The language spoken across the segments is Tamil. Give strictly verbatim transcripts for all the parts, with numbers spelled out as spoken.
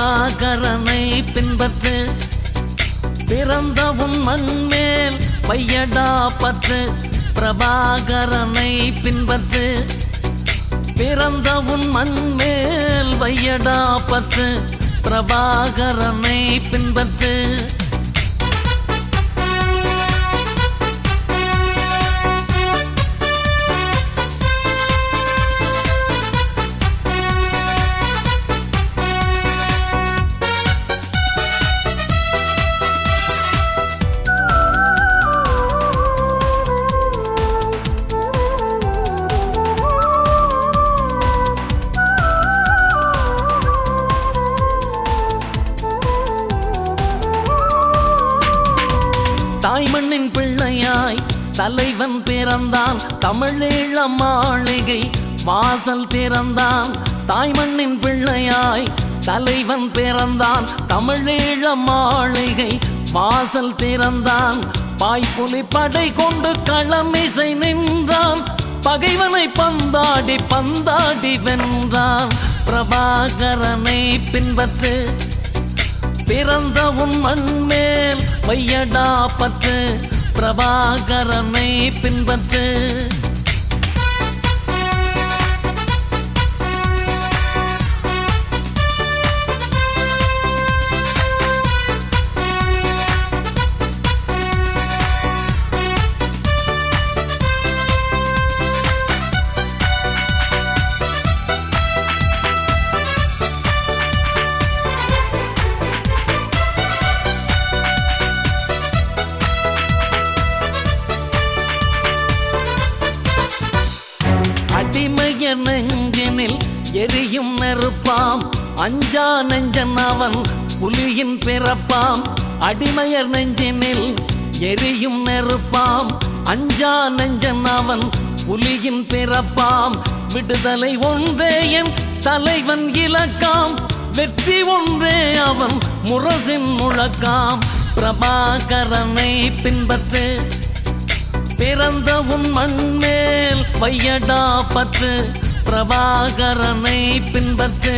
பிரபாகரனை பின்பற்று. பிறந்த உன் மண்மேல் வையடா பற்று. பிரபாகரனை பின்பற்று. பிறந்த உன் மண்மேல் வையடா பற்று. பிரபாகரனை பின்பற்று. தாய்மண்ணின் பிள்ளையாய் தலைவன் பிறந்தான். தமிழீழ மாளிகை வாசல் திறந்தான். தாய்மண்ணின் பிள்ளையாய் தலைவன் பிறந்தான். தமிழீழ மாளிகை வாசல் திறந்தான். பாய்ப்புலி படை கொண்டு களமிசை நின்றான். பகைவனை பந்தாடி பந்தாடி வென்றான். பிரபாகரனை பின்பற்று. பிறந்த உன் மண்மேல் வையடா பற்று. பிரபாகரனை பின்பற்று. அடிமைய நெஞ்சினில் எரியும் நெருப்பாம். அஞ்சா நெஞ்சன் அவன் புலியின் பிறப்பாம். அடிமையர் நெஞ்சினில் எரியும் நெருப்பாம். அஞ்சா நெஞ்சன் அவன் புலியின் பிறப்பாம். விடுதலை ஒன்றே என் தலைவன் இலக்காம். வெற்றி ஒன்றே அவன் முரசின் முழக்காம். பிரபாகரனை பின்பற்று. பிறந்த உன் மண்மேல் வையடா பற்று. பிரபாகரனை பின்பற்று.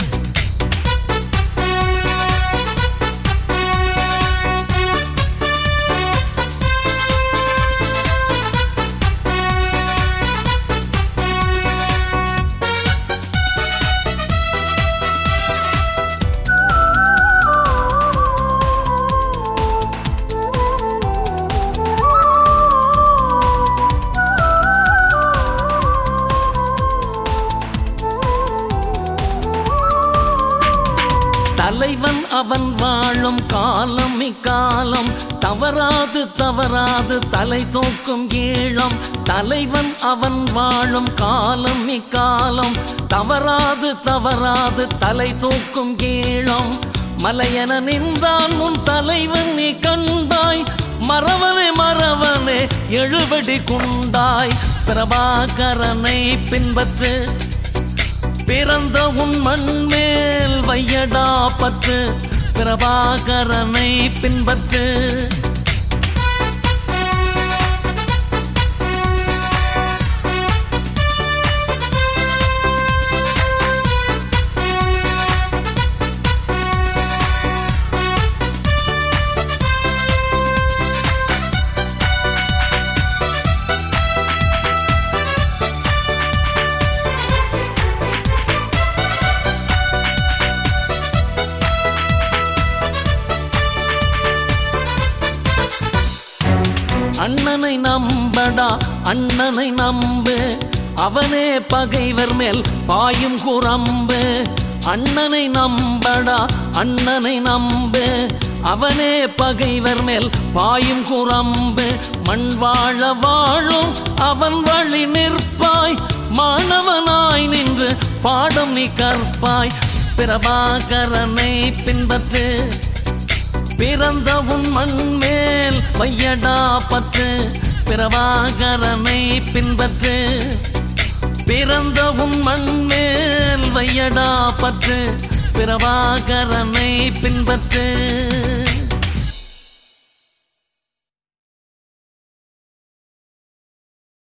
தலைவன் அவன் வாழும் காலம் இக்காலம். தவறாது தவறாது தலை தூக்கும் ஈழம். தலைவன் அவன் வாழும் காலம் இக்காலம். தவறாது தவறாது தலை தூக்கும் ஈழம். மலையென நின்றான் உன் தலைவன் நீ கண்டாய். மறவனே மறவனே எழுபடி குண்டாய். பிரபாகரனை பின்பற்று. பிறந்த உன் மண்மேல் வையடா பற்று. பிரபாகரனை பின்பற்று. அண்ணனை நம்படா அண்ணனை நம்பு. அவனே பகைவர் மேல் பாயும் குரம்பு. அண்ணனை நம்படா அண்ணனை நம்பு. அவனே பகைவர் மேல் பாயும் குரம்பு. மண் வாழ வாழும் அவன் வழி நிற்பாய். மாணவனாய் நின்று பாடம் நீ கற்பாய். பிரபாகரனை பின்பற்று. பிறந்த உன் மண்மேல் வையடா பற்று. பிரபாகரனை பின்பற்று. பிறந்த உன் மண்மேல் வையடா பற்று. பிரபாகரனை பின்பற்று.